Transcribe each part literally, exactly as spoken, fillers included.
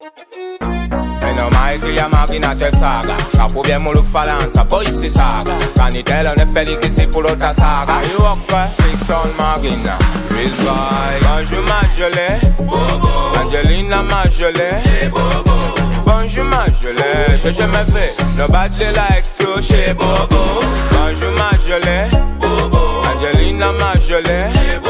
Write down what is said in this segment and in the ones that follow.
Meno mai che ya macchina te saga Capo bien mulu falanza poi si saga Canitelo ne feli che si pulota saga You ok, fix on macchina Real boy Bonjour ma gelée Angelina ma gelée Bonjour ma gelée Je je me fais Nobody like you chez Bobo Bonjour ma gelée Angelina ma gelée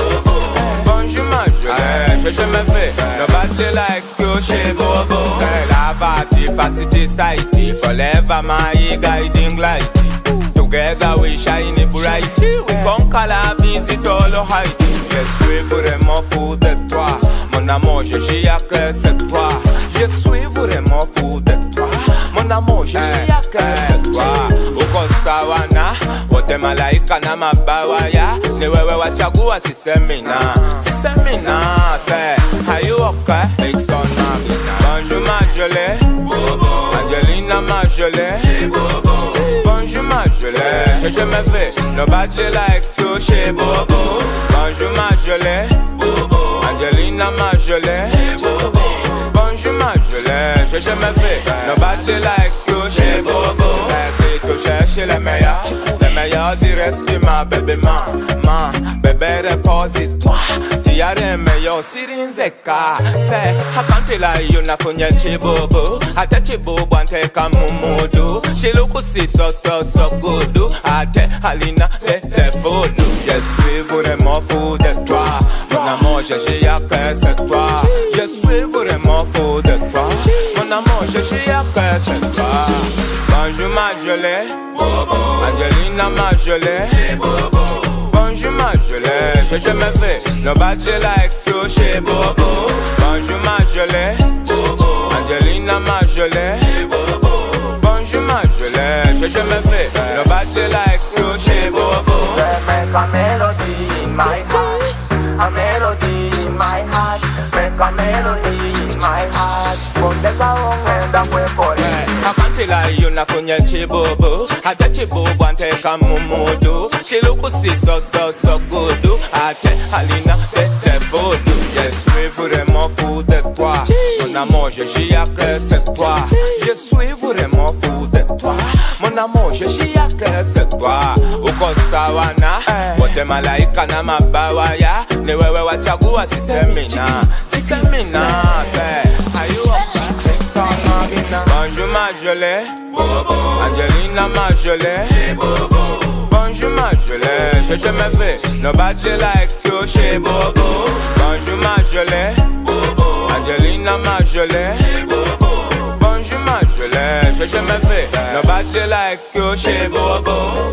Bonjour ma gelée Je je me fais Nobody like you chez Bobo C'est la party, facility, society Forever my guiding light Together we shine bright We conquer la visite all the height Je suis vraiment fou de toi Mon amour, je suis à que c'est toi Je suis vraiment fou de toi Mon amour, je suis à que c'est toi Uko sawana Wote malaika na mabawaya Ni wewe wachagua si semina Si semina Say, are you okay? Fix on Magina Bonjour ma gelée Angelina ma gelée Bonjour ma gelée Je je me fais Nobody like you chez Bobo Bonjour ma gelée Angelina ma gelée Bonjour ma gelée Je je me fais Nobody like you chez Bobo Si tu cherches les meilleurs Les meilleurs diront ce qui m'a bébé ma Ma bébé repose-toi Tu as les meilleurs sirinzeka C'est Hakanti la yuna funye chibobo Ate chibobo ante kamumudu Shiluku si so so so good Ate halina te te fodu Je suis vraiment fou de toi Mon amour je suis à que c'est toi Je suis vraiment fou de toi Mon amour je suis à que c'est toi Bonjour ma gelée Angelina ma gelée Bonjour ma gelée Je je me fais Nobody like you chez Bobo Bonjour ma gelée Angelina ma gelée Bonjour ma gelée Je je me fais Nobody like you chez Bobo Make a melody in my heart A melody in my heart Make a melody in my heart Put the gong and I'm way for it Hakanti la yuna funye chibobo Ate chibobo ante kamumudu Shiluku si so so so good Ate halina te te fodu Je suis vraiment fou de toi Mon amour je suis à que c'est toi Je suis vraiment fou de toi Mon amour je suis à que c'est toi Uko sawana Wote malaika na mabawaya Ni wewe wachagua si semina Si semina Say, are you okay? Bonjour ma gelée Angelina ma gelée Bonjour ma gelée Je je me fais Nobody like you chez Bobo Bonjour ma gelée Angelina ma gelée Bonjour ma gelée Je je me fais Nobody like you chez Bobo